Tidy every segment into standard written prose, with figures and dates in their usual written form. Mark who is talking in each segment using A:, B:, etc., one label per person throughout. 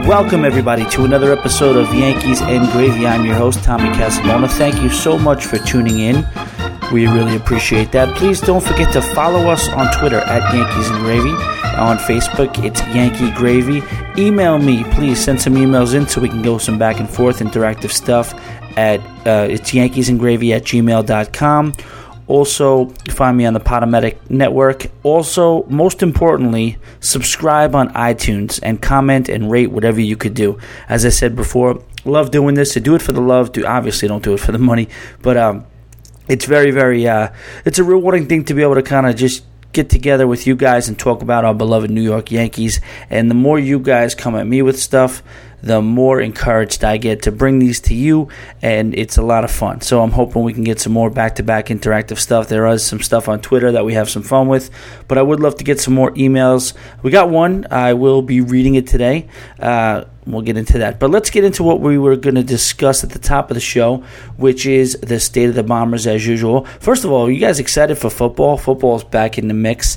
A: Welcome, everybody, to another episode of Yankees and Gravy. I'm your host, Tommy Casamona. Thank you so much for tuning in. We really appreciate that. Please don't forget to follow us on Twitter at Yankees and Gravy. On Facebook, it's Yankee Gravy. Email me. Please send some emails in so we can go some back and forth interactive stuff at it's yankeesandgravy@gmail.com. Also, find me on the Podomatic Network. Also, most importantly, subscribe on iTunes and comment and rate whatever you could do. As I said before, love doing this. To do it for the love. Obviously, don't do it for the money. But it's very, very, it's a rewarding thing to be able to kind of just get together with you guys and talk about our beloved New York Yankees. And the more you guys come at me with stuff, the more encouraged I get to bring these to you, and it's a lot of fun. So I'm hoping we can get some more back-to-back interactive stuff. There is some stuff on Twitter that we have some fun with, but I would love to get some more emails. We got one. I will be reading it today. We'll get into that. But let's get into what we were going to discuss at the top of the show, which is the state of the Bombers as usual. First of all, are you guys excited for football? Football's back in the mix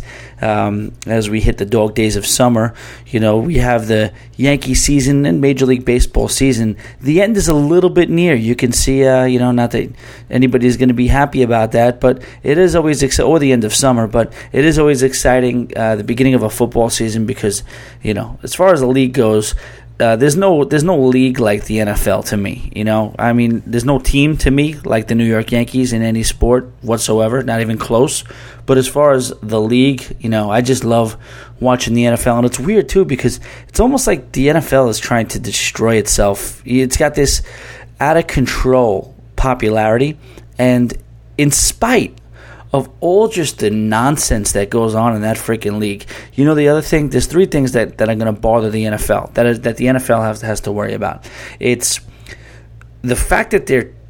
A: as we hit the dog days of summer. You know, we have the Yankee season and Major League Baseball season. The end is a little bit near. You can see, not that anybody's going to be happy about that, but it is always or the end of summer, but it is always exciting, the beginning of a football season because, as far as the league goes, there's no league like the NFL to me. I mean, there's no team to me like the New York Yankees in any sport whatsoever, not even close. But as far as the league, I just love watching the NFL. And it's weird, too, because it's almost like the NFL is trying to destroy itself. It's got this out-of-control popularity. And in spite of all just the nonsense that goes on in that freaking league. The other thing, there's three things that are going to bother the NFL, that the NFL has to worry about. It's the fact that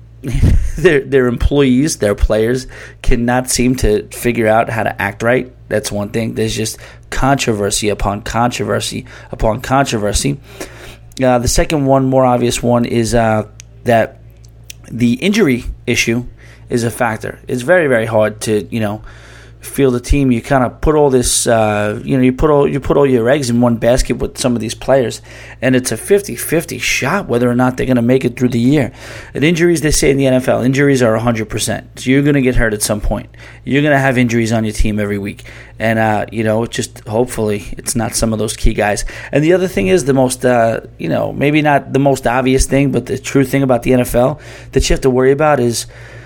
A: their employees, their players, cannot seem to figure out how to act right. That's one thing. There's just controversy upon controversy upon controversy. The second one, more obvious one, is that the injury issue is a factor. It's very, very hard to, field a team. You kind of put all this, you put all your eggs in one basket with some of these players, and it's a 50-50 shot whether or not they're going to make it through the year. And injuries, they say in the NFL, injuries are 100%. So you're going to get hurt at some point. You're going to have injuries on your team every week. And, just hopefully it's not some of those key guys. And the other thing is the most, maybe not the most obvious thing, but the true thing about the NFL that you have to worry about is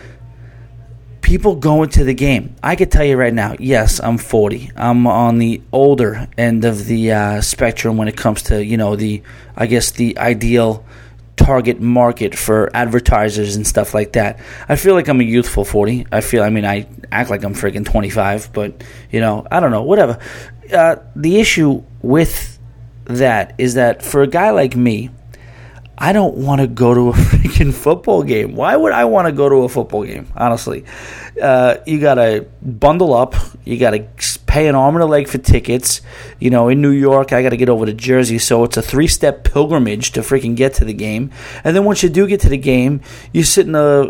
A: people going to the game. I can tell you right now, yes, I'm 40. I'm on the older end of the spectrum when it comes to, the ideal target market for advertisers and stuff like that. I feel like I'm a youthful 40. I act like I'm freaking 25, but, I don't know, whatever. The issue with that is that for a guy like me, I don't want to go to a freaking football game. Why would I want to go to a football game, honestly? You got to bundle up. You got to pay an arm and a leg for tickets. In New York, I got to get over to Jersey, so it's a 3-step pilgrimage to freaking get to the game. And then once you do get to the game, you sit in try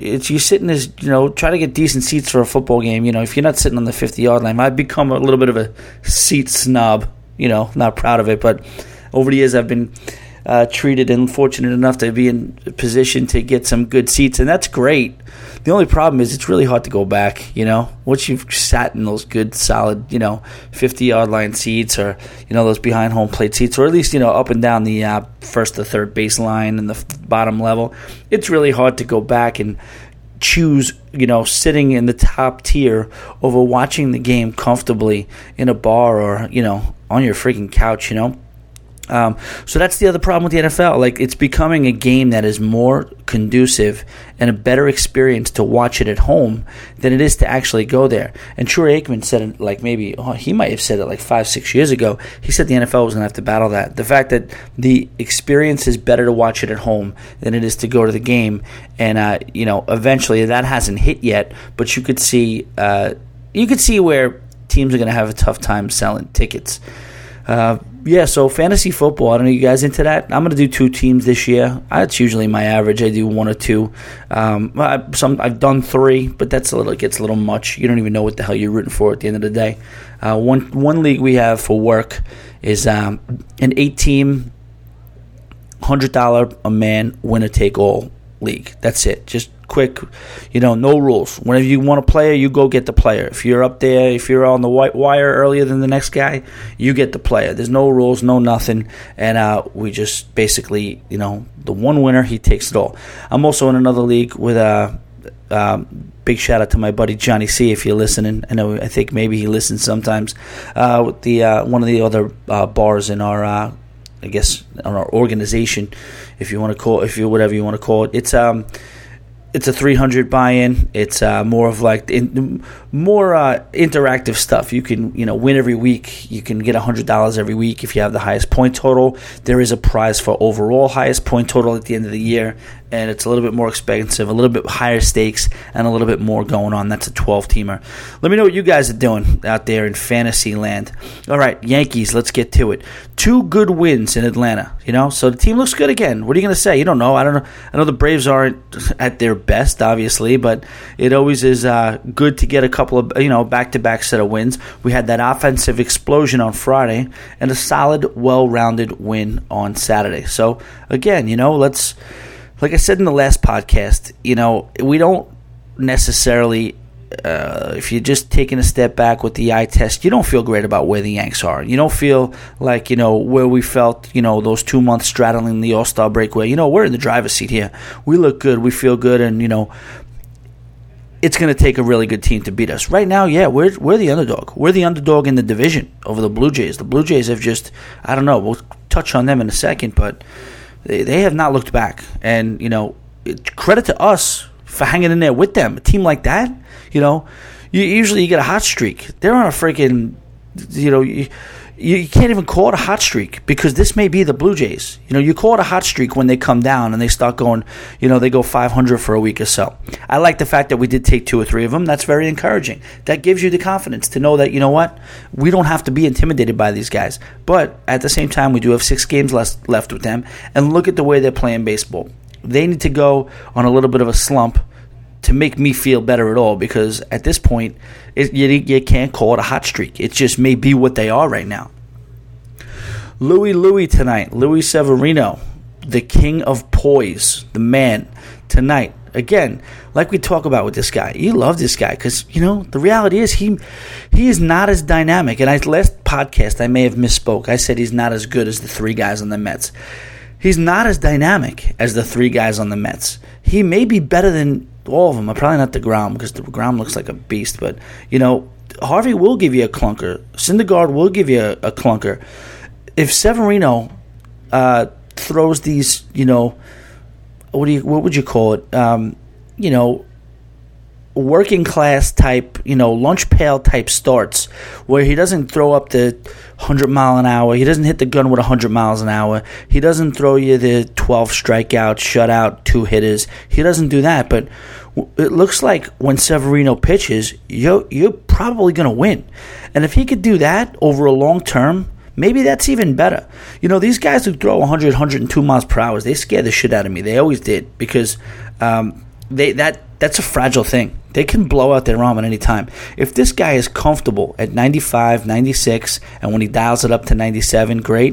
A: to get decent seats for a football game. If you're not sitting on the 50-yard line, I've become a little bit of a seat snob. Not proud of it, but over the years I've been treated and fortunate enough to be in a position to get some good seats, and that's great. The only problem is it's really hard to go back, once you've sat in those good, solid, 50-yard line seats or, those behind home plate seats, or at least, up and down the first to third base line and the bottom level. It's really hard to go back and choose, sitting in the top tier over watching the game comfortably in a bar or, on your freaking couch, So that's the other problem with the NFL. Like, it's becoming a game that is more conducive and a better experience to watch it at home than it is to actually go there. And Troy Aikman said it he might have said it 5-6 years ago. He said the NFL was going to have to battle that. The fact that the experience is better to watch it at home than it is to go to the game. And, eventually that hasn't hit yet, but you could see where teams are going to have a tough time selling tickets. So fantasy football, I don't know, you guys into that? I'm going to do 2 teams this year. That's usually my average. I do 1 or 2. I've done 3, but gets a little much. You don't even know what the hell you're rooting for at the end of the day. One league we have for work is an 8-team $100 a man winner-take-all league. That's it. Just quick, no rules. Whenever you want a player, you go get the player. If you're up there, if you're on the white wire earlier than the next guy, you get the player. There's no rules, no nothing. And we just basically, the one winner, he takes it all. I'm also in another league with big shout out to my buddy Johnny C. If you're listening, I think maybe he listens sometimes. With the one of the other bars in our, on our organization, if you want to call, whatever you want to call it. It's a 300 buy-in. It's more of like more interactive stuff. You can win every week. You can get $100 every week if you have the highest point total. There is a prize for overall highest point total at the end of the year, and it's a little bit more expensive, a little bit higher stakes, and a little bit more going on. That's a 12-teamer. Let me know what you guys are doing out there in fantasy land. All right, Yankees, let's get to it. 2 good wins in Atlanta, so the team looks good again. What are you going to say? You don't know. I don't know. I know the Braves aren't at their best, obviously, but it always is good to get a couple of, back-to-back set of wins. We had that offensive explosion on Friday and a solid, well-rounded win on Saturday. So, again, let's... Like I said in the last podcast, we don't necessarily, if you're just taking a step back with the eye test, you don't feel great about where the Yanks are. You don't feel like, where we felt, those 2 months straddling the All-Star break where, we're in the driver's seat here. We look good, we feel good, and, it's going to take a really good team to beat us. Right now, yeah, we're the underdog. We're the underdog in the division over the Blue Jays. The Blue Jays have just, I don't know, we'll touch on them in a second, but... They have not looked back, and credit to us for hanging in there with them. A team like that, usually you get a hot streak. They're on a freaking, you can't even call it a hot streak because this may be the Blue Jays. You call it a hot streak when they come down and they start going, they go 500 for a week or so. I like the fact that we did take 2 or 3 of them. That's very encouraging. That gives you the confidence to know that, what, we don't have to be intimidated by these guys. But at the same time, we do have 6 games left with them. And look at the way they're playing baseball. They need to go on a little bit of a slump to make me feel better at all, because at this point, you can't call it a hot streak. It just may be what they are right now. Louis tonight. Louis Severino, the king of poise, the man, tonight. Again, like we talk about with this guy, you love this guy because, the reality is he is not as dynamic. And last podcast, I may have misspoke. I said he's not as good as the 3 guys on the Mets. He's not as dynamic as the 3 guys on the Mets. He may be better than all of them. Probably not DeGrom because DeGrom looks like a beast. But, Harvey will give you a clunker. Syndergaard will give you a clunker. If Severino throws these, what would you call it? Working class type, lunch pail type starts where he doesn't throw up the 100 mile an hour. He doesn't hit the gun with 100 miles an hour. He doesn't throw you the 12 strikeout, shutout, 2 hitters. He doesn't do that. But it looks like when Severino pitches, you're probably going to win. And if he could do that over a long term, maybe that's even better. These guys who throw 100, 102 miles per hour, they scare the shit out of me. They always did because that's a fragile thing. They can blow out their arm at any time. If this guy is comfortable at 95, 96, and when he dials it up to 97, great.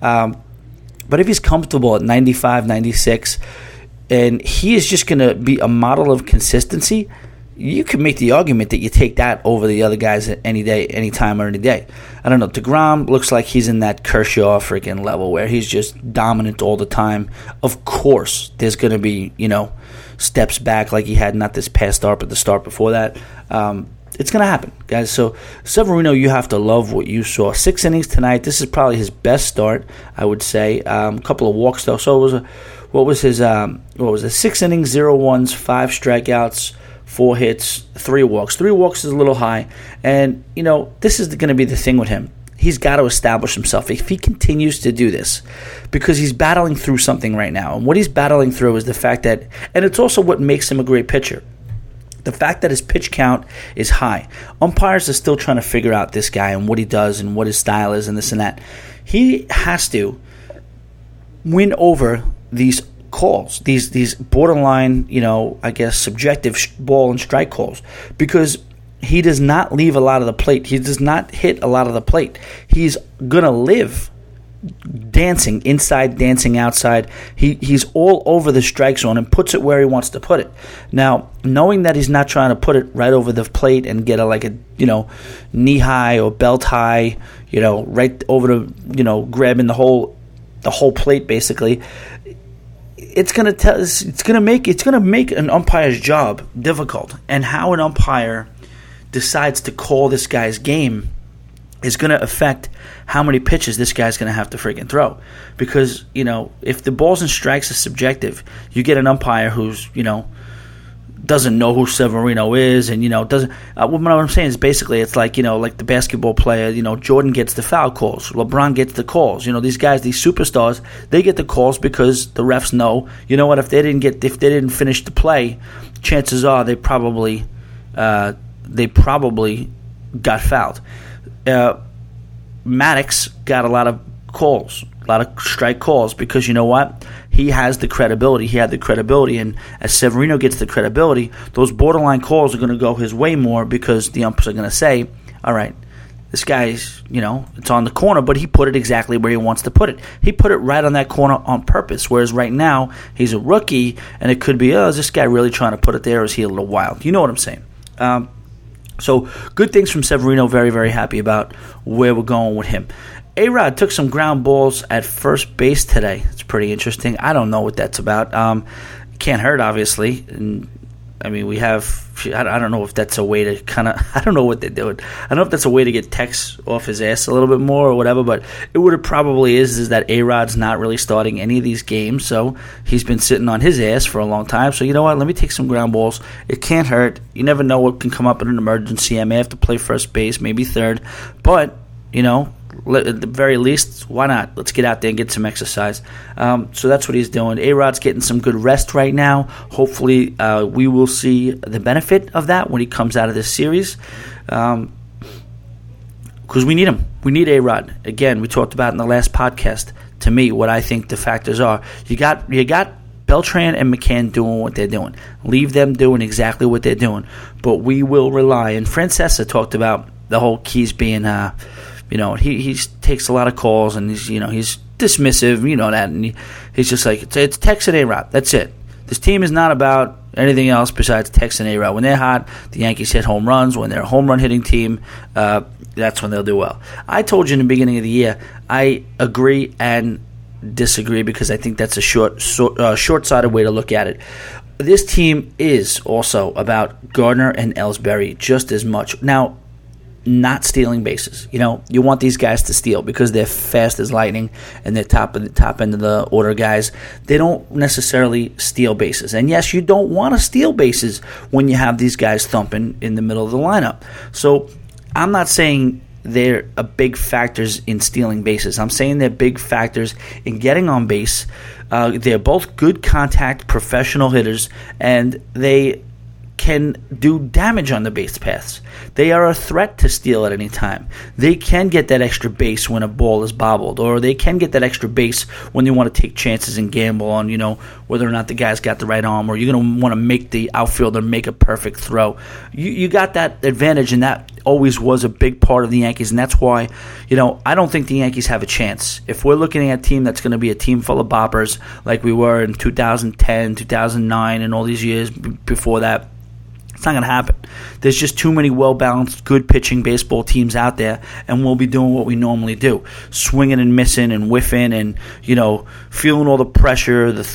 A: But if he's comfortable at 95, 96, and he is just going to be a model of consistency, you can make the argument that you take that over the other guys any day, any time, or any day. I don't know. DeGrom looks like he's in that Kershaw freaking level where he's just dominant all the time. Of course, there's going to be, steps back like he had not this past start, but the start before that. It's going to happen, guys. So, Severino, you have to love what you saw. 6 innings tonight. This is probably his best start, I would say. A couple of walks, though. So, what was his 6 innings, 0 1s, 5 strikeouts, 4 hits, 3 walks. 3 walks is a little high. And, this is going to be the thing with him. He's got to establish himself. If he continues to do this, because he's battling through something right now. And what he's battling through is the fact that, and it's also what makes him a great pitcher, the fact that his pitch count is high. Umpires are still trying to figure out this guy and what he does and what his style is and this and that. He has to win over these calls, these borderline, subjective ball and strike calls, because he does not leave a lot of the plate. He does not hit a lot of the plate. He's going to live dancing inside, dancing outside. He's all over the strike zone and puts it where he wants to put it. Now, knowing that he's not trying to put it right over the plate and get a knee high or belt high, right over the grabbing the whole plate basically. It's gonna make an umpire's job difficult, and how an umpire decides to call this guy's game is going to affect how many pitches this guy's going to have to freaking throw. Because, if the balls and strikes are subjective, you get an umpire who's, doesn't know who Severino is and, doesn't... what I'm saying is basically it's like, like the basketball player, Jordan gets the foul calls. LeBron gets the calls. These guys, these superstars, they get the calls because the refs know, if they didn't finish the play, chances are they probably got fouled. Maddox got a lot of calls, a lot of strike calls, because you know what? He has the credibility. He had the credibility, and as Severino gets the credibility, those borderline calls are going to go his way more, because the umpires are going to say, all right, this guy's, it's on the corner, but he put it exactly where he wants to put it. He put it right on that corner on purpose, whereas right now he's a rookie, and it could be, is this guy really trying to put it there, or is he a little wild? You know what I'm saying? So good things from Severino. Very, very happy about where we're going with him. A-Rod took some ground balls at first base today. It's pretty interesting. I don't know what that's about. Can't hurt, obviously. And, we have... I don't know if that's a way to kind of... I don't know what they're doing. I don't know if that's a way to get Tex off his ass a little bit more or whatever, but what it probably is that A-Rod's not really starting any of these games, so he's been sitting on his ass for a long time. So you know what? Let me take some ground balls. It can't hurt. You never know what can come up in an emergency. I may have to play first base, maybe third, but, at the very least, why not? Let's get out there and get some exercise. So that's what he's doing. A-Rod's getting some good rest right now. Hopefully, we will see the benefit of that when he comes out of this series, because we need him. We need A-Rod. Again, we talked about in the last podcast, to me, what I think the factors are. You got Beltran and McCann doing what they're doing. Leave them doing exactly what they're doing. But we will rely. And Francesa talked about the whole Keys being... he takes a lot of calls, and he's dismissive, that, and he's just like, it's Tex and A-Rod. That's it. This team is not about anything else besides Tex and A-Rod. When they're hot, the Yankees hit home runs. When they're a home run hitting team, that's when they'll do well. I told you in the beginning of the year, I agree and disagree, because I think that's a short-sighted way to look at it. This team is also about Gardner and Ellsbury just as much. Now, not stealing bases. You want these guys to steal because they're fast as lightning and they're top end of the order guys. They don't necessarily steal bases. And yes, you don't want to steal bases when you have these guys thumping in the middle of the lineup. So I'm not saying they're big factors in stealing bases. I'm saying they're big factors in getting on base. They're both good contact professional hitters, and they can do damage on the base paths. They are a threat to steal at any time. They can get that extra base when a ball is bobbled, or they can get that extra base when they want to take chances and gamble on, whether or not the guy's got the right arm, or you're going to want to make the outfielder make a perfect throw. You got that advantage, and that always was a big part of the Yankees, and that's why, I don't think the Yankees have a chance. If we're looking at a team that's going to be a team full of boppers like we were in 2010, 2009, and all these years before that, it's not going to happen. There's just too many well-balanced, good pitching baseball teams out there, and we'll be doing what we normally do, swinging and missing and whiffing and, feeling all the pressure, the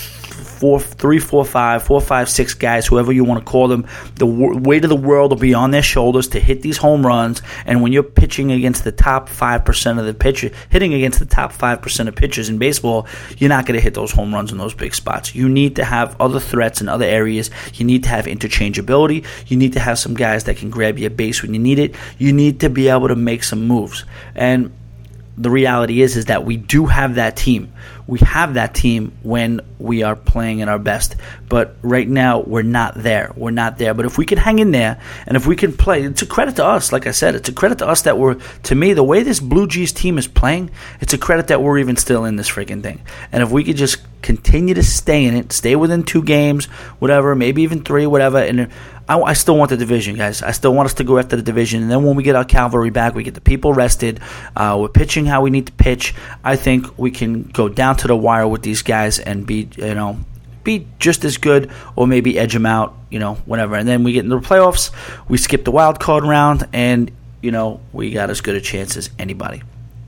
A: 3, 4, 5, 4, 5, 6 guys, whoever you want to call them. The weight of the world will be on their shoulders to hit these home runs. And when you're pitching against the top 5% of the pitcher, hitting against the top 5% of pitchers in baseball, you're not going to hit those home runs in those big spots. You need to have other threats in other areas. You need to have interchangeability. You need to have some guys that can grab your base when you need it. You need to be able to make some moves. And the reality is that we do have that team. we have that team when we are playing at our best. But right now, we're not there. We're not there. But if we can hang in there, and if we can play, it's a credit to us. Like I said, it's a credit to us that to me, the way this Blue Jays team is playing, it's a credit that we're even still in this freaking thing. And if we could just continue to stay in it, stay within 2 games, whatever, maybe even 3, whatever, and I still want the division, guys. I still want us to go after the division. And then when we get our cavalry back, we get the people rested. We're pitching how we need to pitch. I think we can go down to the wire with these guys and be just as good, or maybe edge them out, whatever. And then we get into the playoffs. We skip the wild card round, and we got as good a chance as anybody.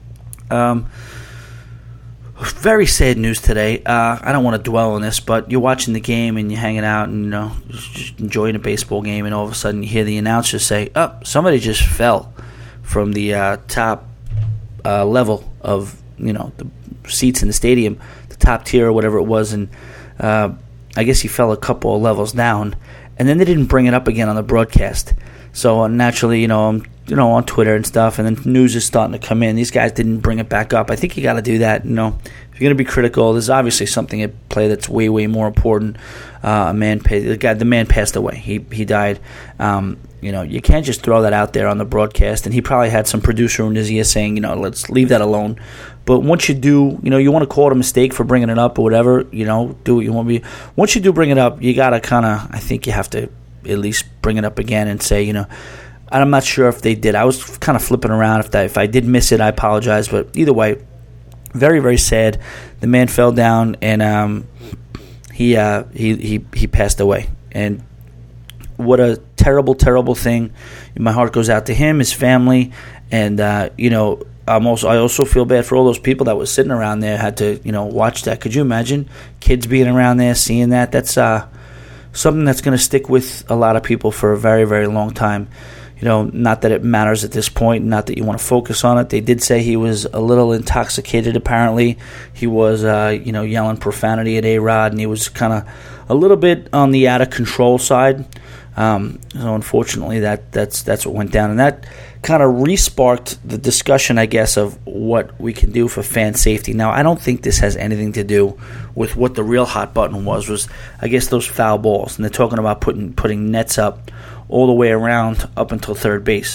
A: Very sad news today. I don't want to dwell on this, but you're watching the game and you're hanging out and just enjoying a baseball game, and all of a sudden you hear the announcer say, "Oh, somebody just fell from the top level of the seats in the stadium, the top tier or whatever it was," and I guess he fell a couple of levels down, and then they didn't bring it up again on the broadcast. So naturally, I'm on Twitter and stuff, and then news is starting to come in. These guys didn't bring it back up. I think you got to do that. If you're going to be critical, there's obviously something at play that's way, way more important. The man passed away. He died. You can't just throw that out there on the broadcast. And he probably had some producer in his ear saying, let's leave that alone. But once you do, you want to call it a mistake for bringing it up or whatever. Do what you want to be. Once you do bring it up, you got to I think you have to at least bring it up again and say, I'm not sure if they did. I was kind of flipping around. If I did miss it, I apologize. But either way, very, very sad. The man fell down, and he passed away. And what a terrible, terrible thing. My heart goes out to him, his family, and I also feel bad for all those people that was sitting around there, had to watch that. Could you imagine kids being around there, seeing that? That's something that's going to stick with a lot of people for a very, very long time. Not that it matters at this point, not that you want to focus on it. They did say he was a little intoxicated, apparently. He was, yelling profanity at A-Rod, and he was kind of a little bit on the out-of-control side. So unfortunately, that's what went down. And that kind of re-sparked the discussion, I guess, of what we can do for fan safety. Now, I don't think this has anything to do with what the real hot button was, I guess, those foul balls. And they're talking about putting nets up all the way around up until third base.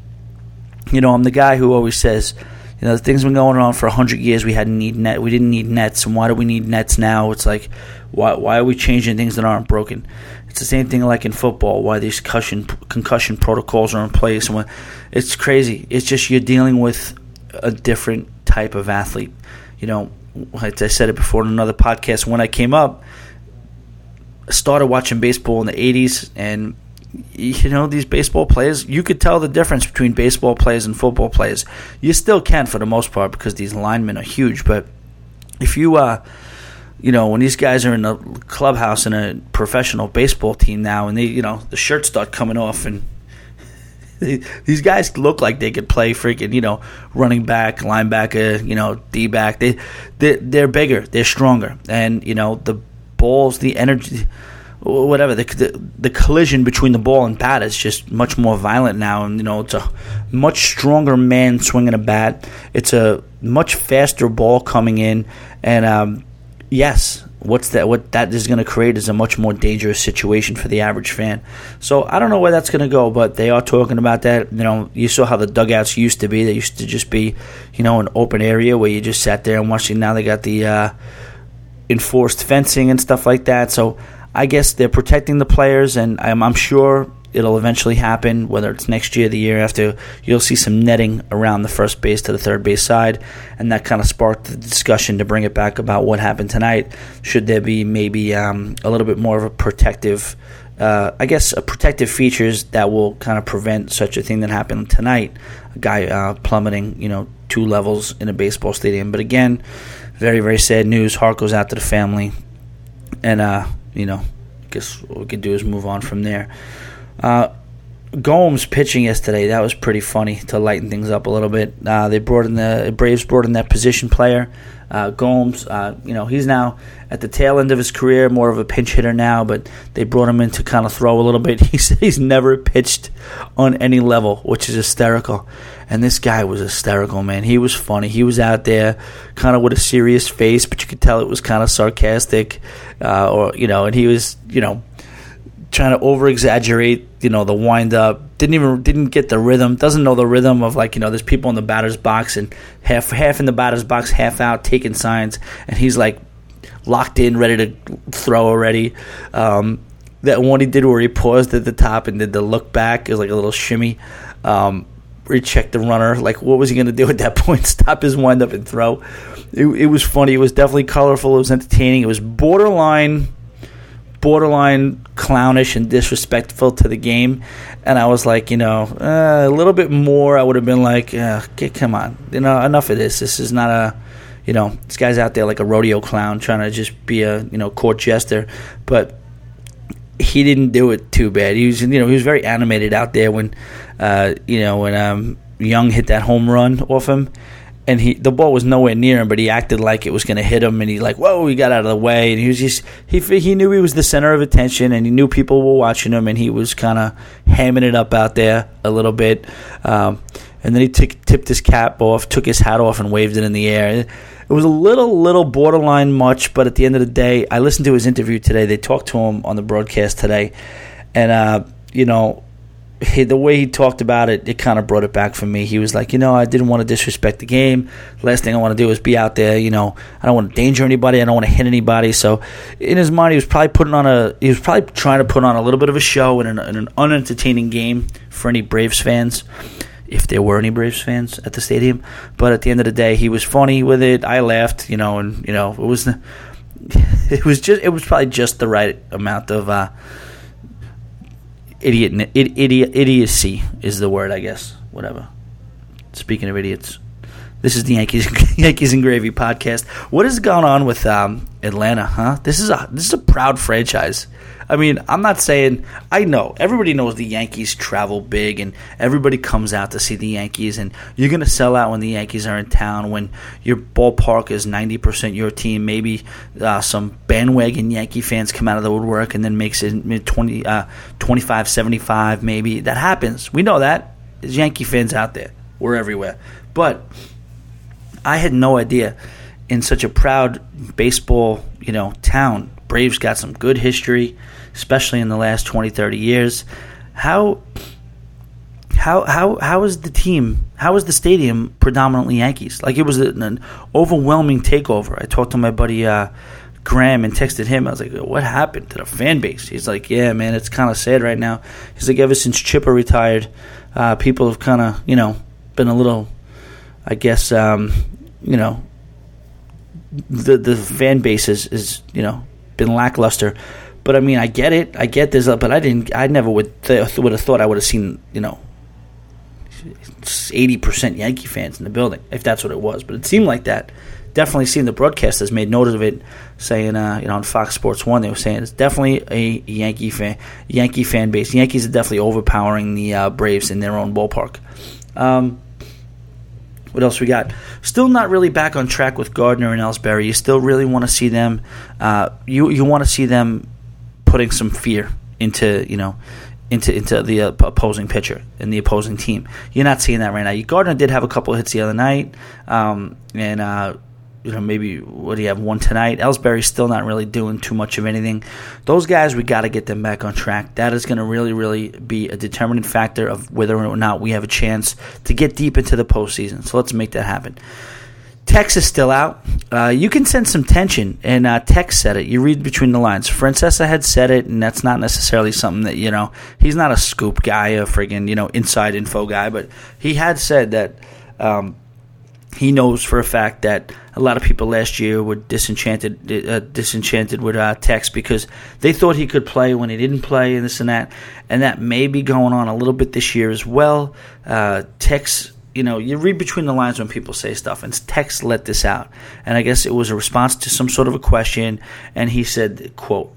A: I'm the guy who always says, the things have been going on for 100 years. We didn't need nets, and why do we need nets now? It's like, why are we changing things that aren't broken? It's the same thing like in football, why these concussion protocols are in place. And it's crazy. It's just you're dealing with a different type of athlete. Like I said it before in another podcast, when I came up, I started watching baseball in the 80s, and these baseball players, you could tell the difference between baseball players and football players. You still can for the most part because these linemen are huge. But if you, when these guys are in a clubhouse in a professional baseball team now, and they, the shirts start coming off, and these guys look like they could play freaking, running back, linebacker, D-back. They're bigger, they're stronger, and the balls, the energy, whatever, the collision between the ball and bat is just much more violent now, and it's a much stronger man swinging a bat. It's a much faster ball coming in, and yes, what that is going to create is a much more dangerous situation for the average fan. So I don't know where that's going to go, but they are talking about that. You saw how the dugouts used to be. They used to just be, an open area where you just sat there and watched. Now they got the enforced fencing and stuff like that. So I guess they're protecting the players, and I'm sure it'll eventually happen, whether it's next year or the year after. You'll see some netting around the first base to the third base side, and that kind of sparked the discussion to bring it back about what happened tonight. Should there be maybe a little bit more of a protective, protective features that will kind of prevent such a thing that happened tonight, a guy plummeting, 2 levels in a baseball stadium. But again, very, very sad news. Heart goes out to the family, and I guess what we could do is move on from there. Gomes pitching yesterday, that was pretty funny to lighten things up a little bit. The Braves brought in that position player, Gomes. He's now at the tail end of his career, more of a pinch hitter now, but they brought him in to kind of throw a little bit. He said he's never pitched on any level, which is hysterical. And this guy was hysterical, man. He was funny. He was out there kind of with a serious face, but you could tell it was kind of sarcastic, and he was, trying to over-exaggerate, the wind-up. Didn't get the rhythm. Doesn't know the rhythm of, there's people in the batter's box and half in the batter's box, half out, taking signs, and he's, locked in, ready to throw already. That one he did where he paused at the top and did the look back. It was like a little shimmy. Where he checked the runner. What was he going to do at that point? Stop his wind-up and throw. It was funny. It was definitely colorful. It was entertaining. It was borderline clownish and disrespectful to the game, and I was like, a little bit more. I would have been like, come on, enough of this. This is not a, this guy's out there like a rodeo clown trying to just be a, court jester. But he didn't do it too bad. He was, he was very animated out there when, when Young hit that home run off him. And the ball was nowhere near him, but he acted like it was going to hit him, and he he got out of the way, and he was just he knew he was the center of attention, and he knew people were watching him, and he was kind of hamming it up out there a little bit, and then he tipped his cap off, took his hat off, and waved it in the air. It was a little borderline much, but at the end of the day, I listened to his interview today. They talked to him on the broadcast today, and the way he talked about it, it kind of brought it back for me. He was like, I didn't want to disrespect the game. Last thing I want to do is be out there. I don't want to danger anybody. I don't want to hit anybody. So in his mind, he was probably trying to put on a little bit of a show in an unentertaining game for any Braves fans, if there were any Braves fans at the stadium. But at the end of the day, he was funny with it. I laughed, it was probably just the right amount of idiocy is the word, I guess. Whatever. Speaking of idiots, this is the Yankees and Gravy podcast. What is going on with Atlanta? Huh? This is a proud franchise. I mean, I'm not saying, I know everybody knows the Yankees travel big, and everybody comes out to see the Yankees, and you're going to sell out when the Yankees are in town, when your ballpark is 90% your team. Maybe some bandwagon Yankee fans come out of the woodwork and then makes it 25-75 maybe. That happens. We know that. There's Yankee fans out there. We're everywhere. But I had no idea in such a proud baseball, town. Braves got some good history, especially in the last 20, 30 years. How is the team? How is the stadium predominantly Yankees? It was an overwhelming takeover. I talked to my buddy Graham and texted him. I was like, "What happened to the fan base?" He's like, "Yeah, man, it's kind of sad right now." He's like, "Ever since Chipper retired, people have kind of, been a little, I guess, the fan base is been lackluster." But I mean, I get it. I get this, but I never would have thought I would have seen 80% Yankee fans in the building, if that's what it was. But it seemed like that. Definitely seen the broadcasters made note of it, saying on Fox Sports 1 they were saying it's definitely a Yankee fan base. The Yankees are definitely overpowering the Braves in their own ballpark. What else we got? Still not really back on track with Gardner and Ellsbury. You still really want to see them. You want to see them putting some fear into the opposing pitcher and the opposing team. You're not seeing that right now. Gardner did have a couple of hits the other night, maybe what do you have, one tonight? Ellsbury's still not really doing too much of anything. Those guys, we got to get them back on track. That is going to really, really be a determining factor of whether or not we have a chance to get deep into the postseason. So let's make that happen. Tex is still out. You can sense some tension, and Tex said it. You read between the lines. Francesa had said it, and that's not necessarily something that, he's not a scoop guy, a friggin', inside info guy, but he had said that he knows for a fact that a lot of people last year were disenchanted with Tex because they thought he could play when he didn't play and this and that may be going on a little bit this year as well. Tex, you read between the lines when people say stuff, and Tex let this out, and I guess it was a response to some sort of a question, and he said, quote,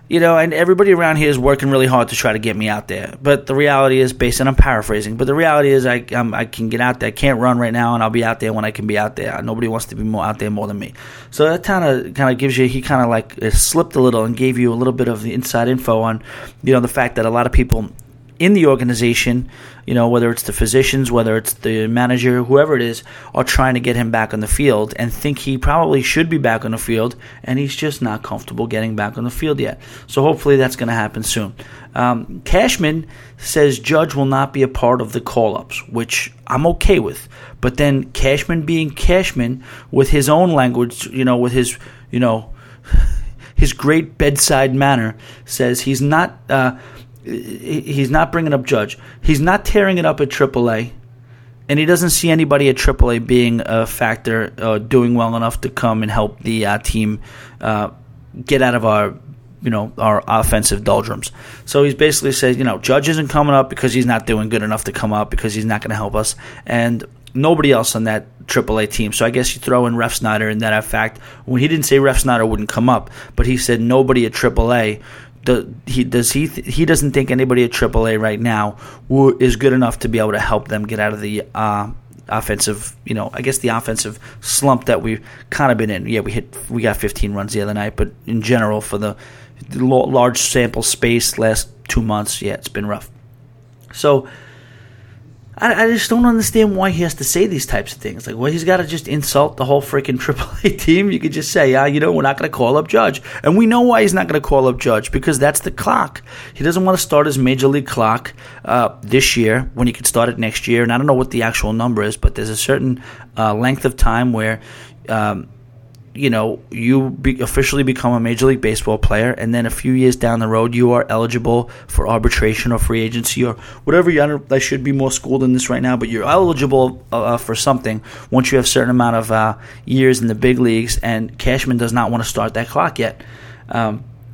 A: and everybody around here is working really hard to try to get me out there. But the reality is, and I'm paraphrasing, but the reality is I can get out there. I can't run right now, and I'll be out there when I can be out there. Nobody wants to be out there more than me. So that kind of gives you, he kind of like slipped a little and gave you a little bit of the inside info on, the fact that a lot of people in the organization, whether it's the physicians, whether it's the manager, whoever it is, are trying to get him back on the field and think he probably should be back on the field, and he's just not comfortable getting back on the field yet. So hopefully that's going to happen soon. Cashman says Judge will not be a part of the call-ups, which I'm okay with. But then Cashman being Cashman with his own language, with his, his great bedside manner, says he's not bringing up Judge. He's not tearing it up at AAA, and he doesn't see anybody at AAA being a factor, doing well enough to come and help the team get out of our offensive doldrums. So he's basically said, Judge isn't coming up because he's not doing good enough to come up, because he's not going to help us, and nobody else on that AAA team. So I guess you throw in Refsnyder in that fact. When he didn't say Refsnyder wouldn't come up, but he said nobody at AAA. He doesn't think anybody at AAA right now is good enough to be able to help them get out of the offensive, the offensive slump that we've kind of been in. Yeah, we got 15 runs the other night, but in general, for the large sample space last 2 months, yeah, it's been rough. So I just don't understand why he has to say these types of things. Like, well, he's got to just insult the whole freaking AAA team. You could just say, we're not going to call up Judge. And we know why he's not going to call up Judge, because that's the clock. He doesn't want to start his major league clock this year when he could start it next year. And I don't know what the actual number is, but there's a certain length of time where you officially become a Major League Baseball player, and then a few years down the road, you are eligible for arbitration or free agency or whatever. I should be more schooled in this right now, but you're eligible for something once you have a certain amount of years in the big leagues, and Cashman does not want to start that clock yet. I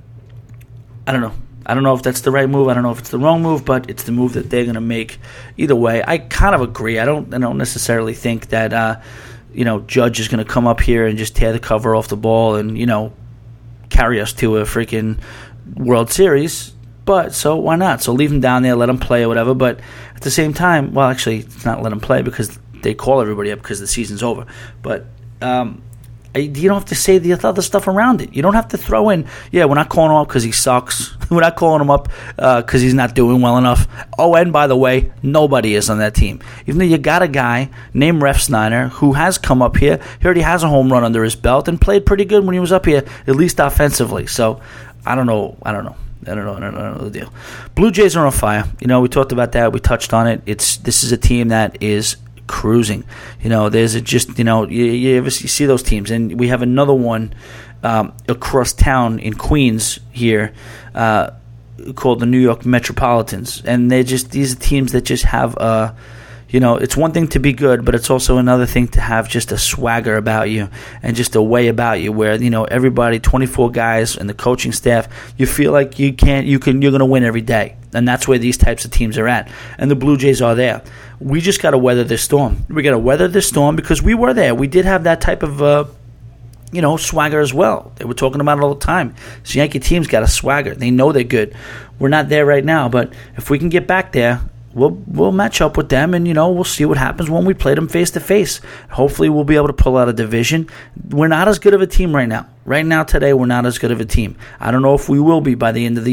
A: don't know. I don't know if that's the right move. I don't know if it's the wrong move, but it's the move that they're going to make. Either way, I kind of agree. I don't necessarily think that Judge is going to come up here and just tear the cover off the ball and, carry us to a freaking World Series. But so why not? So leave him down there, let him play or whatever. But at the same time, well, actually, it's not let him play because they call everybody up because the season's over. But you don't have to say the other stuff around it. You don't have to throw in, we're not calling him up because he sucks. We're not calling him up because he's not doing well enough. Oh, and by the way, nobody is on that team. Even though you got a guy named Refsnyder who has come up here. He already has a home run under his belt and played pretty good when he was up here, at least offensively. So, I don't know the deal. Blue Jays are on fire. We talked about that. We touched on it. This is a team that is cruising. There's you see those teams, and we have another one across town in Queens here called the New York Metropolitans, and these are teams that just have it's one thing to be good, but it's also another thing to have just a swagger about you and just a way about you where everybody, 24 guys and the coaching staff, you feel like you're going to win every day. And that's where these types of teams are at. And the Blue Jays are there. We just got to weather this storm. We got to weather this storm because we were there. We did have that type of, swagger as well. They were talking about it all the time. So Yankee team's got a swagger. They know they're good. We're not there right now, but if we can get back there, we'll match up with them, and we'll see what happens when we play them face to face. Hopefully, we'll be able to pull out a division. We're not as good of a team right now. Right now, today, we're not as good of a team. I don't know if we will be by the end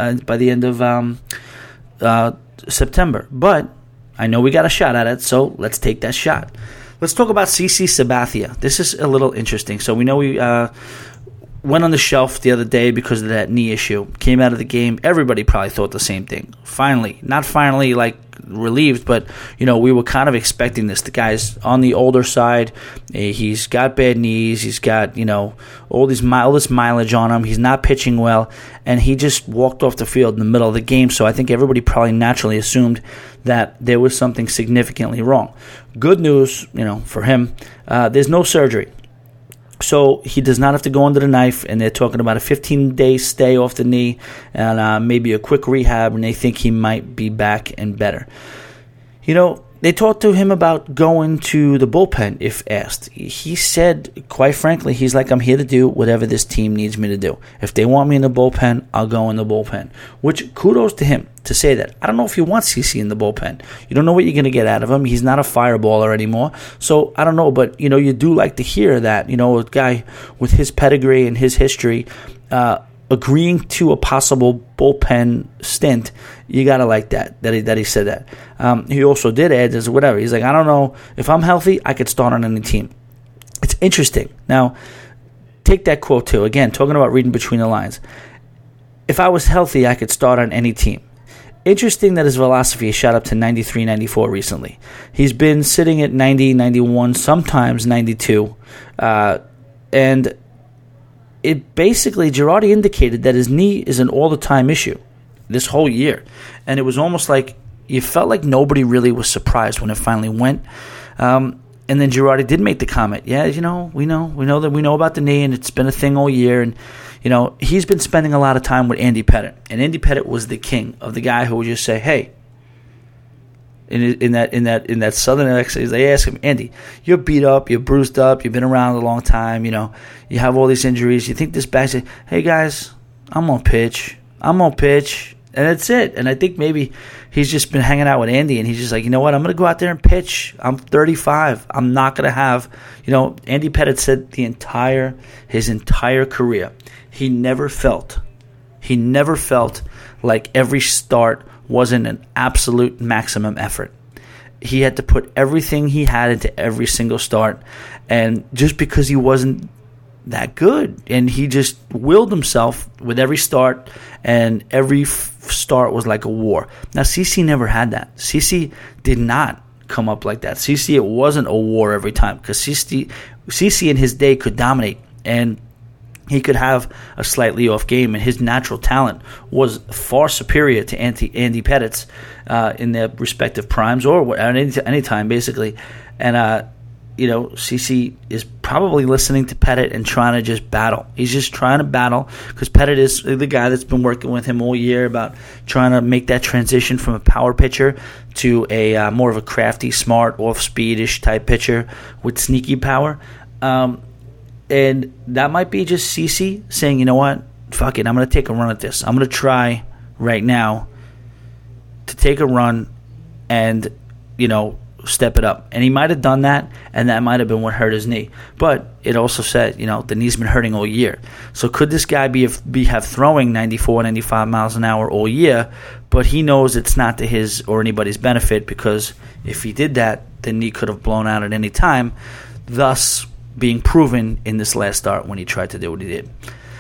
A: of September, but I know we got a shot at it. So let's take that shot. Let's talk about CC Sabathia. This is a little interesting. So we know we went on the shelf the other day because of that knee issue. Came out of the game. Everybody probably thought the same thing. Not finally like relieved, but we were kind of expecting this. The guy's on the older side. He's got bad knees. He's got all this mileage on him. He's not pitching well, and he just walked off the field in the middle of the game. So I think everybody probably naturally assumed that there was something significantly wrong. Good news, for him. There's no surgery. So he does not have to go under the knife, and they're talking about a 15-day stay off the knee and maybe a quick rehab, and they think he might be back and better. they talked to him about going to the bullpen if asked. He said, quite frankly, he's like, I'm here to do whatever this team needs me to do. If they want me in the bullpen, I'll go in the bullpen. Which, kudos to him to say that. I don't know if he wants CC in the bullpen. You don't know what you're going to get out of him. He's not a fireballer anymore. So, I don't know, but, you do like to hear that, a guy with his pedigree and his history, agreeing to a possible bullpen stint, you gotta like that he said that. He also did add this, whatever. He's like, I don't know if I'm healthy, I could start on any team. It's interesting. Now, take that quote too. Again, talking about reading between the lines. If I was healthy, I could start on any team. Interesting that his velocity shot up to 93, 94 recently. He's been sitting at 90, 91, sometimes 92, and it basically, Girardi indicated that his knee is an all-the-time issue this whole year. And it was almost like you felt like nobody really was surprised when it finally went. And then Girardi did make the comment, we know about the knee, and it's been a thing all year. And, he's been spending a lot of time with Andy Pettitte. And Andy Pettitte was the king of the guy who would just say, hey, in that Southern accent, they ask him, Andy, you're beat up, you're bruised up, you've been around a long time, you have all these injuries, you think this back, say, hey guys, I'm on pitch, and that's it. And I think maybe he's just been hanging out with Andy, and he's just like, you know what, I'm going to go out there and pitch. I'm 35. I'm not going to have, Andy Pettitte said his entire career, he never felt like every start wasn't an absolute maximum effort. He had to put everything he had into every single start, and just because he wasn't that good, and he just willed himself with every start, and every start was like a war. Now, CC never had that. CC did not come up like that. CC, it wasn't a war every time, because CC in his day could dominate, and he could have a slightly off game, and his natural talent was far superior to Andy Pettitte's in their respective primes, or at any time, basically. And, CC is probably listening to Pettitte and trying to just battle. He's just trying to battle, because Pettitte is the guy that's been working with him all year about trying to make that transition from a power pitcher to a more of a crafty, smart, off-speed-ish type pitcher with sneaky power. And that might be just CC saying, you know what, fuck it, I'm going to take a run at this. I'm going to try right now to take a run and, step it up. And he might have done that, and that might have been what hurt his knee. But it also said, the knee's been hurting all year. So could this guy have throwing 94, 95 miles an hour all year, but he knows it's not to his or anybody's benefit, because if he did that, the knee could have blown out at any time, thus being proven in this last start when he tried to do what he did.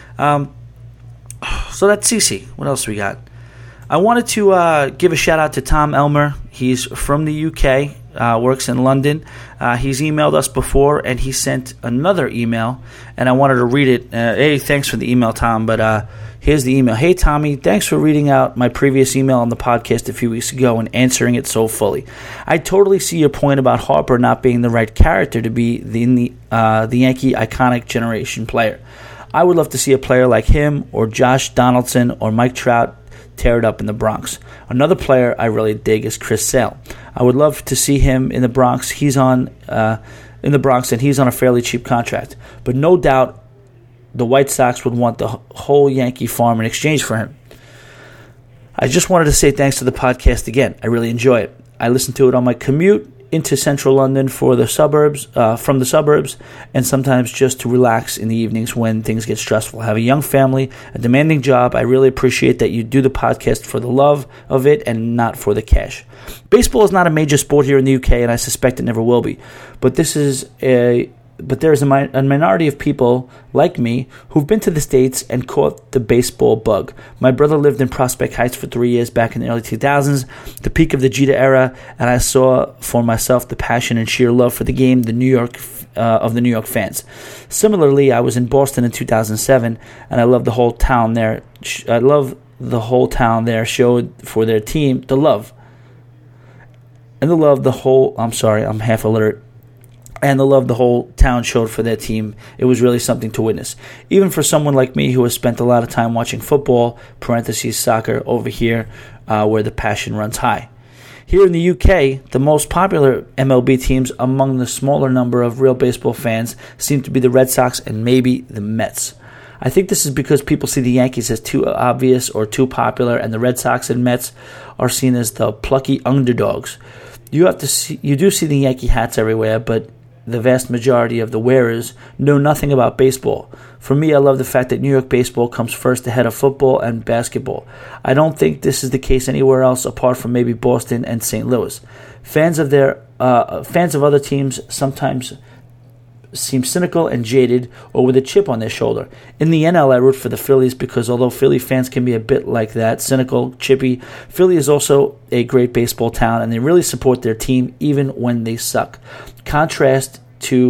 A: So that's CC. What else we got? I wanted to give a shout out to Tom Elmer. He's from the UK, works in London. He's emailed us before, and he sent another email, and I wanted to read it. Hey, thanks for the email, Tom, but here's the email. Hey, Tommy, thanks for reading out my previous email on the podcast a few weeks ago and answering it so fully. I totally see your point about Harper not being the right character to be the Yankee iconic generation player. I would love to see a player like him or Josh Donaldson or Mike Trout tear it up in the Bronx. Another player I really dig is Chris Sale. I would love to see him in the Bronx. He's on in the Bronx, and he's on a fairly cheap contract. But no doubt the White Sox would want the whole Yankee farm in exchange for him. I just wanted to say thanks to the podcast again. I really enjoy it. I listen to it on my commute into central London from the suburbs, and sometimes just to relax in the evenings when things get stressful. I have a young family, a demanding job. I really appreciate that you do the podcast for the love of it and not for the cash. Baseball is not a major sport here in the UK, and I suspect it never will be. But there is a minority of people like me who've been to the States and caught the baseball bug. My brother lived in Prospect Heights for 3 years back in the early 2000s, the peak of the Jeter era, and I saw for myself the passion and sheer love for the game, the New York fans. Similarly, I was in Boston in 2007, and I loved the whole town there. Showed for their team the love. And the love the whole... I'm sorry, I'm half illiterate. And the love the whole town showed for their team. It was really something to witness. Even for someone like me who has spent a lot of time watching football, (soccer) over here, where the passion runs high. Here in the UK, the most popular MLB teams among the smaller number of real baseball fans seem to be the Red Sox and maybe the Mets. I think this is because people see the Yankees as too obvious or too popular, and the Red Sox and Mets are seen as the plucky underdogs. You do see the Yankee hats everywhere, but the vast majority of the wearers know nothing about baseball. For me, I love the fact that New York baseball comes first ahead of football and basketball. I don't think this is the case anywhere else apart from maybe Boston and St. Louis. Fans of other teams sometimes seem cynical and jaded or with a chip on their shoulder. In the NL, I root for the Phillies because although Philly fans can be a bit like that, cynical, chippy, Philly is also a great baseball town and they really support their team even when they suck. Contrast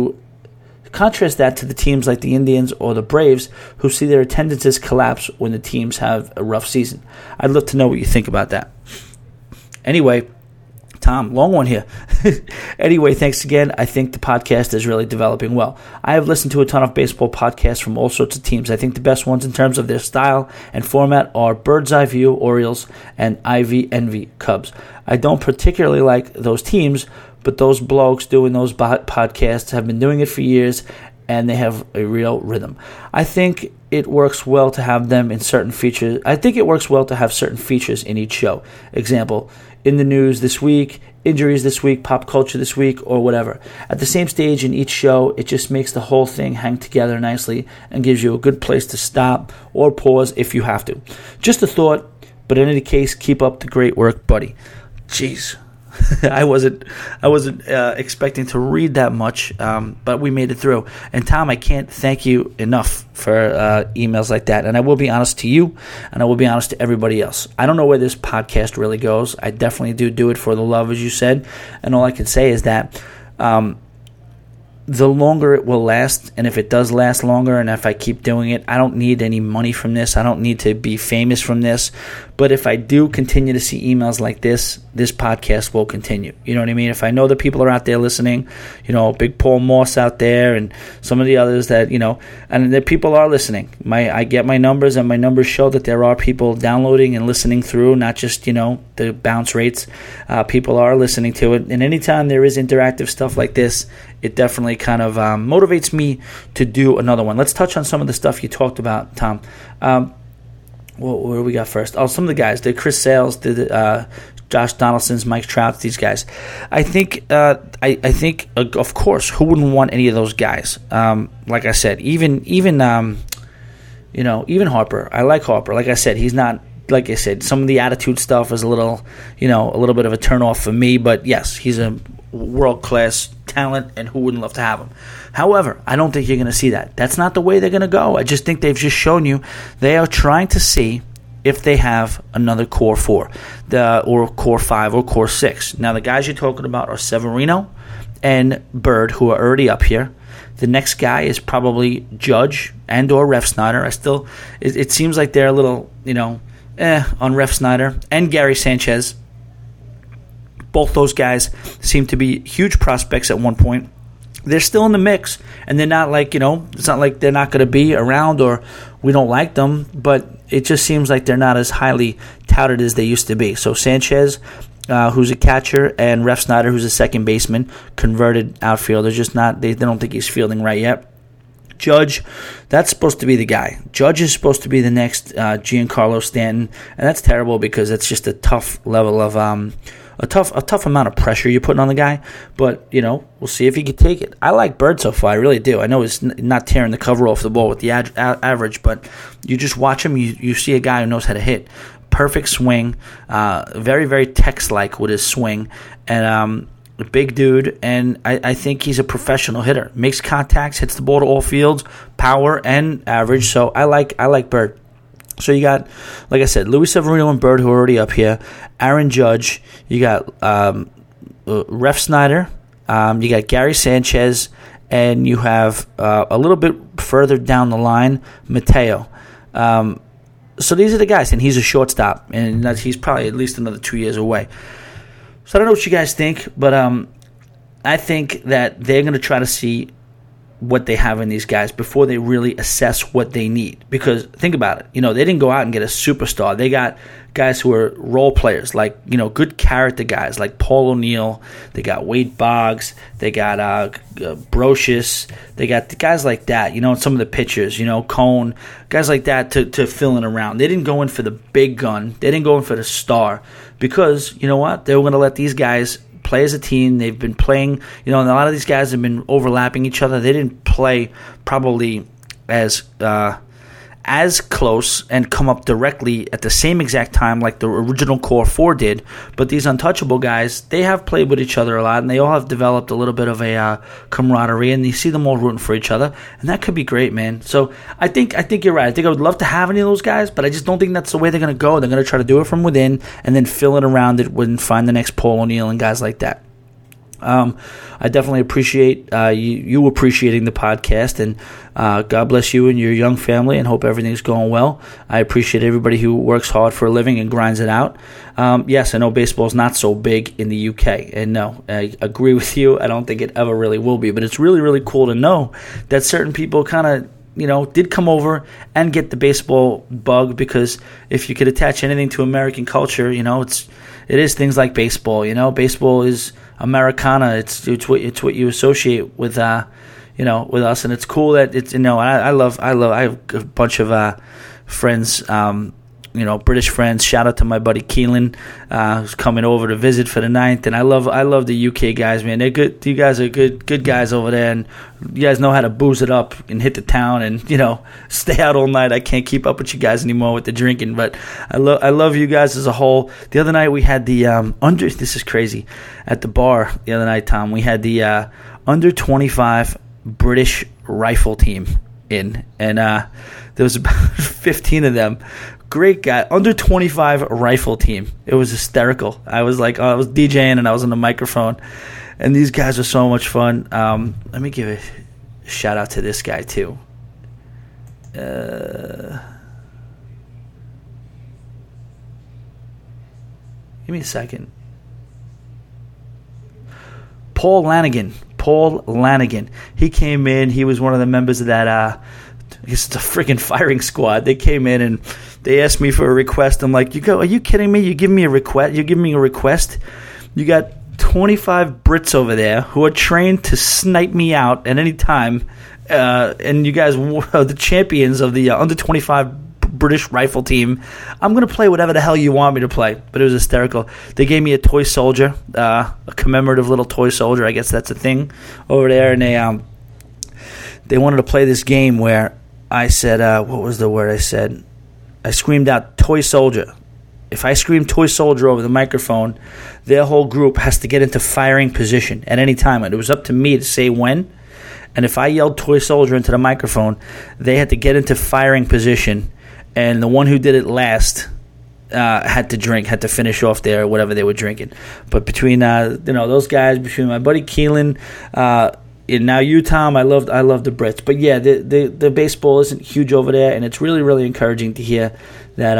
A: that to the teams like the Indians or the Braves who see their attendances collapse when the teams have a rough season. I'd love to know what you think about that. Anyway, Tom, long one here. Anyway, thanks again. I think the podcast is really developing well. I have listened to a ton of baseball podcasts from all sorts of teams. I think the best ones in terms of their style and format are Bird's Eye View, Orioles, and Ivy Envy, Cubs. I don't particularly like those teams, but those blokes doing those podcasts have been doing it for years, and they have a real rhythm. I think it works well to have them in certain features. I think it works well to have certain features in each show. Example, in the news this week, injuries this week, pop culture this week, or whatever. At the same stage in each show, it just makes the whole thing hang together nicely and gives you a good place to stop or pause if you have to. Just a thought, but in any case, keep up the great work, buddy. Jeez. I wasn't expecting to read that much, but we made it through. And Tom, I can't thank you enough for emails like that. And I will be honest to you, and I will be honest to everybody else. I don't know where this podcast really goes. I definitely do it for the love, as you said. And all I can say is that the longer it will last, and if it does last longer, and if I keep doing it, I don't need any money from this. I don't need to be famous from this. But if I do continue to see emails like this podcast will continue. You know what I mean? If I know that people are out there listening, Big Paul Moss out there and some of the others that, and that people are listening. I get my numbers, and my numbers show that there are people downloading and listening through, not just, the bounce rates. People are listening to it. And anytime there is interactive stuff like this, it definitely kind of motivates me to do another one. Let's touch on some of the stuff you talked about, Tom. What do we got first? Oh, some of the guys. The Chris Sales, the Josh Donaldsons, Mike Trout, these guys. I think, of course, who wouldn't want any of those guys? Like I said, even Harper. I like Harper. Like I said, he's not. Like I said, some of the attitude stuff is a little bit of a turnoff for me. But yes, he's a world-class talent, and who wouldn't love to have him? However, I don't think you're going to see that. That's not the way they're going to go. I just think they've just shown you they are trying to see if they have another core 4, or core 5, or core 6. Now, the guys you're talking about are Severino and Bird, who are already up here. The next guy is probably Judge and or Refsnyder. It seems like they're a little, on Refsnyder, and Gary Sanchez. Both those guys seem to be huge prospects at one point. They're still in the mix, and they're not like, it's not like they're not going to be around or we don't like them, but it just seems like they're not as highly touted as they used to be. So Sanchez, who's a catcher, and Refsnyder, who's a second baseman, converted outfielder, just not, they don't think he's fielding right yet. Judge, that's supposed to be the guy. Judge is supposed to be the next Giancarlo Stanton, and that's terrible because it's just a tough level of a tough amount of pressure you're putting on the guy. But we'll see if he can take it. I like Bird so far, I really do. I know he's not tearing the cover off the ball with the average, but you just watch him, you see a guy who knows how to hit. Perfect swing, very very Tex-like with his swing, and a big dude, and I think he's a professional hitter. Makes contacts, hits the ball to all fields, power and average. So I like Bird. So you got, like I said, Luis Severino and Bird, who are already up here. Aaron Judge. You got Refsnyder. You got Gary Sanchez, and you have a little bit further down the line, Mateo. So these are the guys, and he's a shortstop, and he's probably at least another 2 years away. So I don't know what you guys think, but I think that they're going to try to see what they have in these guys before they really assess what they need. Because think about it, they didn't go out and get a superstar. They got guys who are role players, like, good character guys like Paul O'Neill. They got Wade Boggs. They got Brocious. They got the guys like that, and some of the pitchers, Cone, guys like that to fill in around. They didn't go in for the big gun. They didn't go in for the star because, you know what? They were going to let these guys play as a team. They've been playing, and a lot of these guys have been overlapping each other. They didn't play probably as close and come up directly at the same exact time like the original core four did. But these untouchable guys, they have played with each other a lot, and they all have developed a little bit of a camaraderie, and you see them all rooting for each other, and that could be great, man. So I think you're right. I think I would love to have any of those guys, but I just don't think that's the way they're going to go. They're going to try to do it from within and then fill it around it and find the next Paul O'Neill and guys like that. I definitely appreciate you appreciating the podcast, and God bless you and your young family, and hope everything's going well. I appreciate everybody who works hard for a living and grinds it out. Yes, I know baseball is not so big in the UK, and no, I agree with you. I don't think it ever really will be, but it's really, really cool to know that certain people kind of did come over and get the baseball bug, because if you could attach anything to American culture, it is things like baseball. Baseball is Americana. It's what you associate with with us, and it's cool that it's I have a bunch of friends, British friends. Shout out to my buddy Keelan, who's coming over to visit for the 9th, and I love the UK guys, man. They're good. You guys are good guys over there, and you guys know how to booze it up and hit the town and stay out all night. I can't keep up with you guys anymore with the drinking, but I love you guys as a whole. The other night we had the this is crazy, at the bar the other night, Tom. We had the under 25 British rifle team in, and there was about 15 of them. Great guy, under 25 rifle team. It was hysterical. I was I was DJing and I was on the microphone, and these guys are so much fun. Let me give a shout out to this guy too. Give me a second. Paul Lanigan. He came in. He was one of the members of that. I guess it's a freaking firing squad. They came in and they asked me for a request. I'm like, are you kidding me? You give me a request? You give me a request? You got 25 Brits over there who are trained to snipe me out at any time, and you guys are the champions of the under 25 British rifle team. I'm going to play whatever the hell you want me to play. But it was hysterical. They gave me a toy soldier, a commemorative little toy soldier. I guess that's a thing over there. And they wanted to play this game where I said, what was the word I said? I screamed out, toy soldier. If I scream toy soldier over the microphone, their whole group has to get into firing position at any time. And it was up to me to say when. And if I yelled toy soldier into the microphone, they had to get into firing position. And the one who did it last had to finish off there whatever they were drinking. But between those guys, between my buddy Keelan, and now you, Tom, I love the Brits. But yeah, the baseball isn't huge over there, and it's really, really encouraging to hear that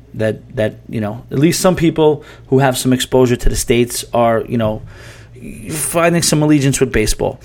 A: at least some people who have some exposure to the States are finding some allegiance with baseball.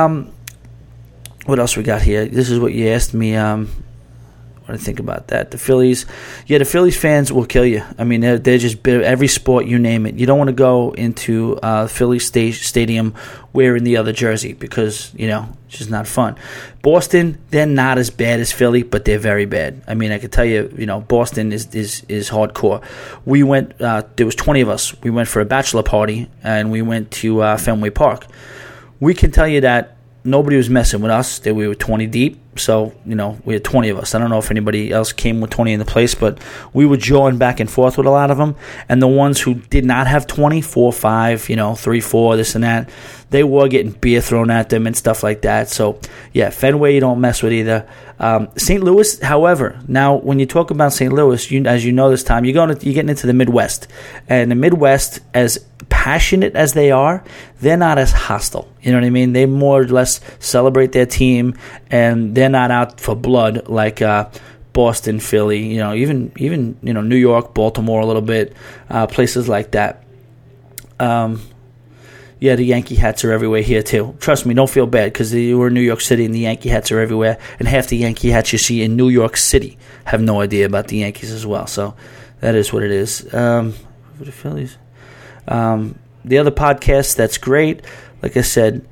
A: What else we got here? This is what you asked me. What do I think about that? The Phillies fans will kill you. I mean, they're just every sport, you name it. You don't want to go into Phillies stadium wearing the other jersey because, it's just not fun. Boston, they're not as bad as Philly, but they're very bad. I mean, I can tell you, Boston is hardcore. We went, there was 20 of us. We went for a bachelor party, and we went to Fenway Park. We can tell you that nobody was messing with us. We were 20 deep, so, we had 20 of us. I don't know if anybody else came with 20 in the place, but we were jawing back and forth with a lot of them. And the ones who did not have 20, 4, 5, 3, 4, this and that, they were getting beer thrown at them and stuff like that. So, yeah, Fenway you don't mess with either. St. Louis, however, now when you talk about St. Louis, as you know this time, you're getting into the Midwest. And the Midwest, as passionate as they are, they're not as hostile. You know what I mean? They more or less celebrate their team, and they're not out for blood like Boston, Philly, even New York, Baltimore a little bit, places like that. Yeah, the Yankee hats are everywhere here, too. Trust me, don't feel bad, because we're in New York City, and the Yankee hats are everywhere. And half the Yankee hats you see in New York City have no idea about the Yankees as well. So that is what it is. For the Phillies. The other podcast, that's great. Like I said,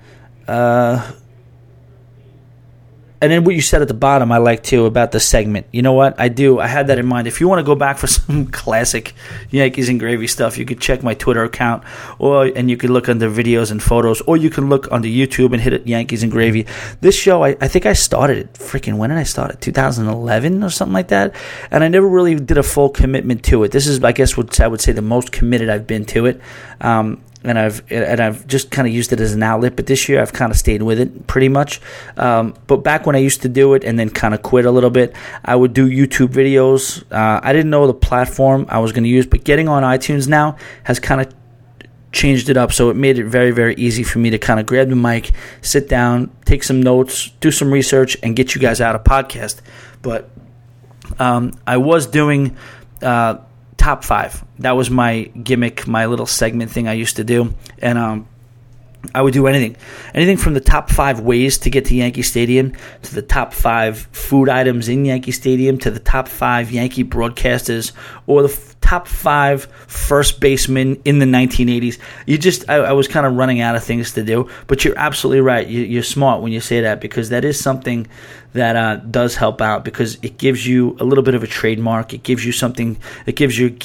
A: and then what you said at the bottom, I like, too, about the segment. You know what? I do. I had that in mind. If you want to go back for some classic Yankees and Gravy stuff, you could check my Twitter account, and you could look under videos and photos, or you can look under YouTube and hit it Yankees and Gravy. This show, I think I started it. When did I start it? 2011 or something like that? And I never really did a full commitment to it. This is, I guess, what I would say the most committed I've been to it. And I've just kind of used it as an outlet, but this year I've kind of stayed with it pretty much. But back when I used to do it and then kind of quit a little bit, I would do YouTube videos. I didn't know the platform I was going to use, but getting on iTunes now has kind of changed it up, so it made it very, very easy for me to kind of grab the mic, sit down, take some notes, do some research, and get you guys out a podcast. But I was doing Top 5. That was my gimmick, my little segment thing I used to do. And I would do anything from the top 5 ways to get to Yankee Stadium, to the top 5 food items in Yankee Stadium, to the top 5 Yankee broadcasters, or the top 5 first basemen in the 1980s. I was kind of running out of things to do, but you're absolutely right. You're smart when you say that, because that is something that does help out, because it gives you a little bit of a trademark. It gives you something. It gives your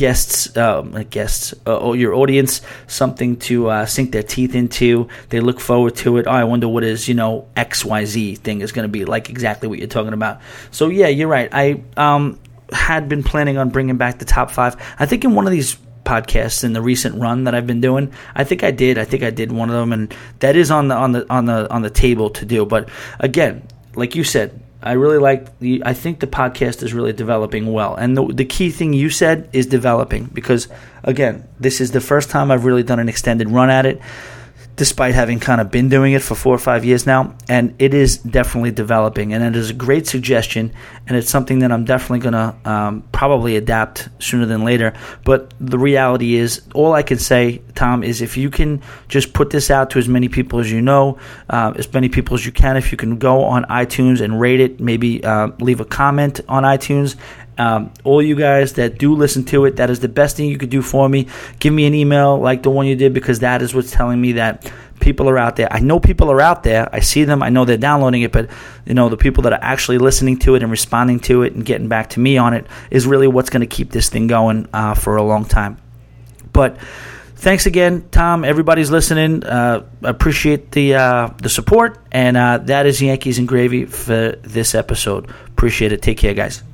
A: or your audience something to sink their teeth into. They look forward to it. Oh, I wonder what his XYZ thing is going to be like. Exactly what you're talking about. So yeah, you're right. I had been planning on bringing back the top 5. I think in one of these podcasts in the recent run that I've been doing, I think I did one of them, and that is on the table to do. But again, like you said, I think the podcast is really developing well. And the key thing you said is developing, because, again, this is the first time I've really done an extended run at it, despite having kind of been doing it for 4 or 5 years now. And it is definitely developing. And it is a great suggestion, and it's something that I'm definitely going to probably adapt sooner than later. But the reality is, all I can say, Tom, is if you can just put this out to as many people as you know, as many people as you can, if you can go on iTunes and rate it, maybe leave a comment on iTunes. All you guys that do listen to it, that is the best thing you could do for me. Give me an email like the one you did, because that is what's telling me that people are out there. I know people are out there. I see them. I know they're downloading it, but the people that are actually listening to it and responding to it and getting back to me on it is really what's going to keep this thing going for a long time. But thanks again, Tom. Everybody's listening. Appreciate the support, and that is Yankees and Gravy for this episode. Appreciate it. Take care, guys.